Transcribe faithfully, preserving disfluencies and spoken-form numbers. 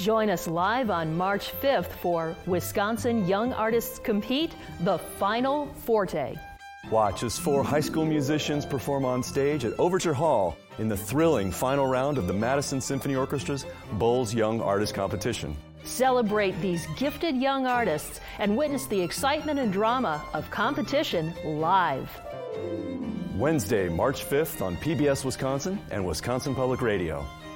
Join us live on March fifth for Wisconsin Young Artists Compete, the Final Forte. Watch as four high school musicians perform on stage at Overture Hall in the thrilling final round of the Madison Symphony Orchestra's Bulls Young Artist Competition. Celebrate these gifted young artists and witness the excitement and drama of competition live. Wednesday, March fifth on P B S Wisconsin and Wisconsin Public Radio.